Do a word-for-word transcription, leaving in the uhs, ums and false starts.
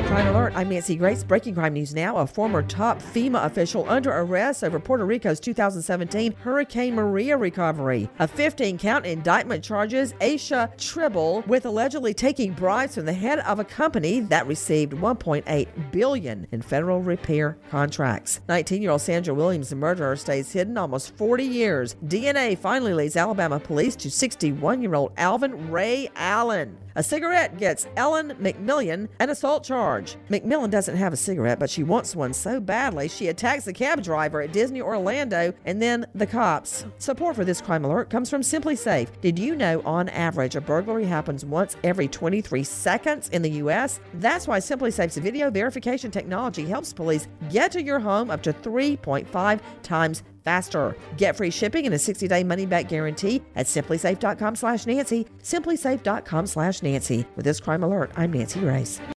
Crime Alert, I'm Nancy Grace. Breaking crime news now. A former top FEMA official under arrest over Puerto Rico's two thousand seventeen Hurricane Maria recovery. A fifteen count indictment charges Aisha Tribble with allegedly taking bribes from the head of a company that received one point eight billion dollars in federal repair contracts. nineteen-year-old Sandra Williams' murderer stays hidden almost forty years. D N A finally leads Alabama police to sixty-one-year-old Alvin Ray Allen. A cigarette gets Ellen McMillian an assault charge. McMillan doesn't have a cigarette, but she wants one so badly she attacks the cab driver at Disney Orlando and then the cops. Support for this crime alert comes from Simply Safe. Did you know on average a burglary happens once every twenty-three seconds in the U S? That's why Simply Safe's video verification technology helps police get to your home up to three point five times faster. Get free shipping and a sixty-day money-back guarantee at simplysafe.com slash Nancy, simplysafe.com slash Nancy. With this crime alert, I'm Nancy Grace.